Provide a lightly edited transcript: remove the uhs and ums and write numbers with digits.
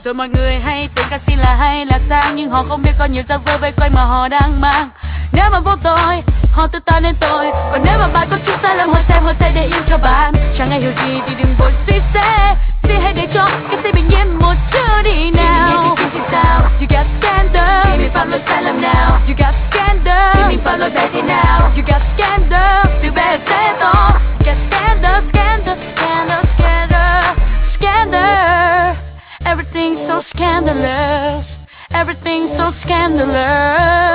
Rồi mọi người hay tưởng ca sĩ là hay là sang, nhưng họ không biết có nhiều giấc mơ vây quanh mà họ đang mang. Nếu mà vô tội, họ tự tạo nên tội. Còn nếu mà bạn có chút sai lầm, họ sẽ để yên cho bạn. Chẳng ai hiểu gì thì đừng vội suy xét. Thì hãy để cho cái sự bình yên một chút đi nào. You got scandal, thì mình phạm lỗi sai lầm nào. You got scandal, thì mình phạm lỗi sai thế nào. You got scandal, từ bé sẽ to. Get scandal, scandal, scandal, scandal, scandal. Everything's so scandalous. Everything's so scandalous.